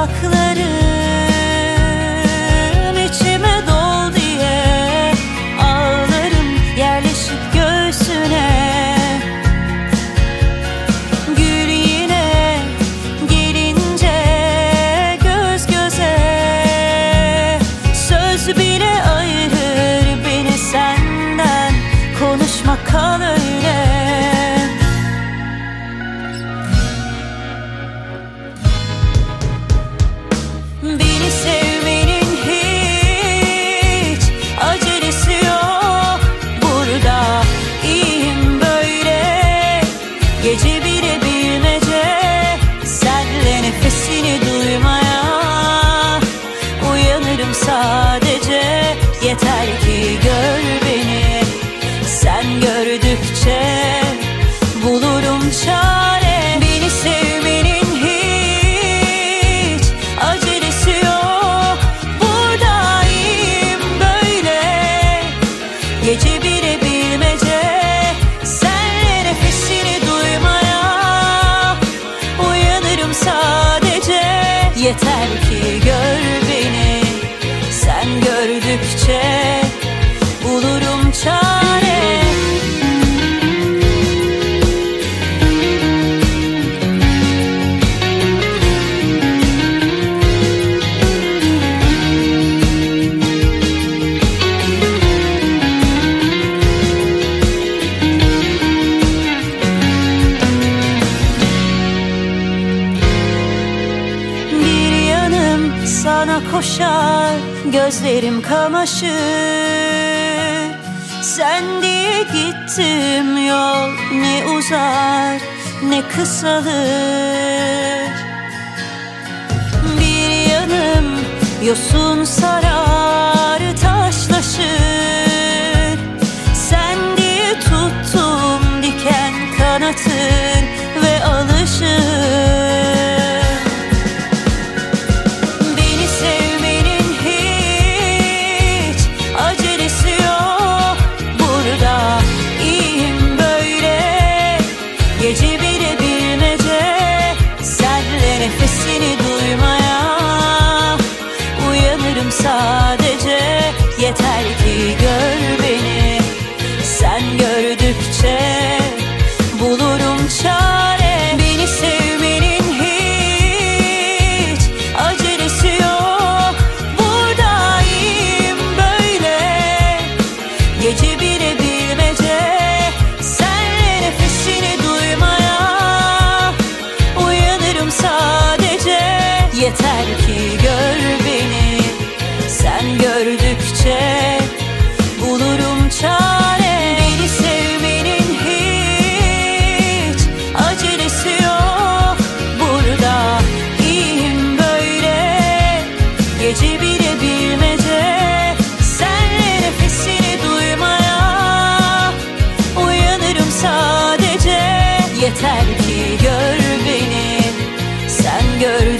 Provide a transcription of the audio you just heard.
dudaklarım içime dol diye ağlarım yerleşip göğsüne. Gül yine gelince göz göze, söz bile ayırır beni senden, konuşma kal öyle. Beni sevmenin hiç acelesi yok burada, iyiyim böyle. Gece bile bilmece, senle nefesini duymaya uyanırım sadece. Yeter ki gör beni, sen gördükçe bulurum çare. Beni sevmenin hiç acelesi yok burada, iyiyim böyle. Gece bile bilmece, senle nefesini duymaya uyanırım sadece. Yeter ki gör beni, sen gördükçe bulurum çare. Sana koşar, gözlerim kamaşır. Sen diye gittim, yol ne uzar ne kısalır. Bir yanım yosun sarar, taşlaşır. Sen diye tuttum, diken kanatır ve alışır. Gece bile bilmece, senle nefesini duymaya uyanırım sadece. Yeter ki gör beni, sen gördükçe bulurum çare. Beni sevmenin hiç acelesi yok burada, iyiyim böyle. Gece bile bilmece, senle nefesini duymaya uyanırım sadece. Yeter ki gör beni, sen gördükçe bulurum çare. Beni sevmenin hiç acelesi yok burada, iyiyim böyle. Gece bile bilmece, senle nefesini duymaya uyanırım sadece. Yeter ki gör beni, sen gör